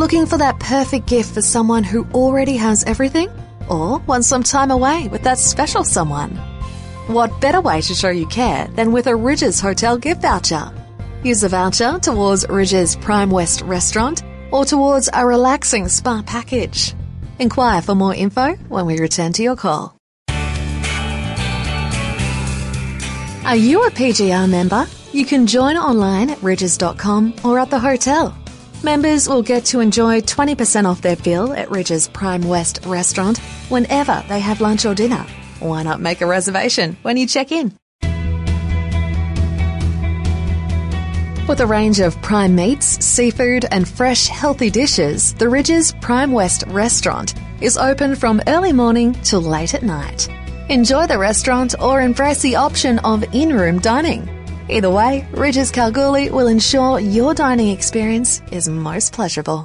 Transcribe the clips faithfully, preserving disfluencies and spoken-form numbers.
Looking for that perfect gift for someone who already has everything? Or want some time away with that special someone? What better way to show you care than with a Ridges Hotel gift voucher? Use a voucher towards Ridges Prime West Restaurant or towards a relaxing spa package. Inquire for more info when we return to your call. Are you a P G R member? You can join online at ridges dot com or at the hotel. Members will get to enjoy twenty percent off their bill at Ridges Prime West Restaurant whenever they have lunch or dinner. Why not make a reservation when you check in? With a range of prime meats, seafood and fresh, healthy dishes, the Ridges Prime West Restaurant is open from early morning till late at night. Enjoy the restaurant or embrace the option of in-room dining. Either way, Ridges Kalgoorlie will ensure your dining experience is most pleasurable.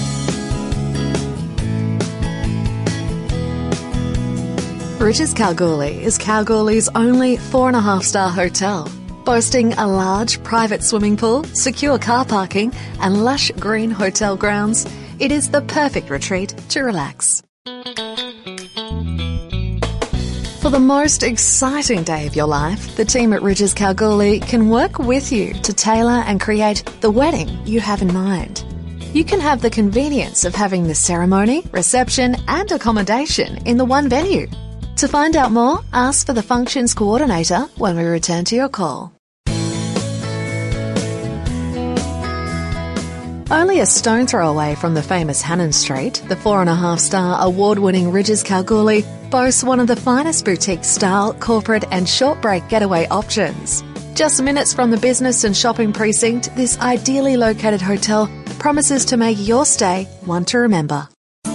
Ridges Kalgoorlie is Kalgoorlie's only four and a half star hotel, boasting a large private swimming pool, secure car parking and lush green hotel grounds. It is the perfect retreat to relax. For the most exciting day of your life, the team at Ridges Kalgoorlie can work with you to tailor and create the wedding you have in mind. You can have the convenience of having the ceremony, reception and accommodation in the one venue. To find out more, ask for the functions coordinator when we return to your call. Only a stone throw away from the famous Hannon Street, the four and a half star award-winning Ridges Kalgoorlie boasts one of the finest boutique style, corporate and short break getaway options. Just minutes from the business and shopping precinct, this ideally located hotel promises to make your stay one to remember.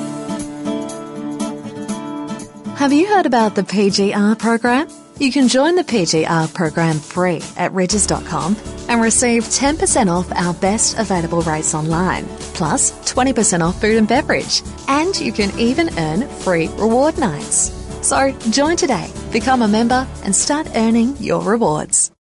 Have you heard about the P G R program? You can join the P G R program free at ridges dot com and receive ten percent off our best available rates online, plus twenty percent off food and beverage. And you can even earn free reward nights. So join today, become a member and start earning your rewards.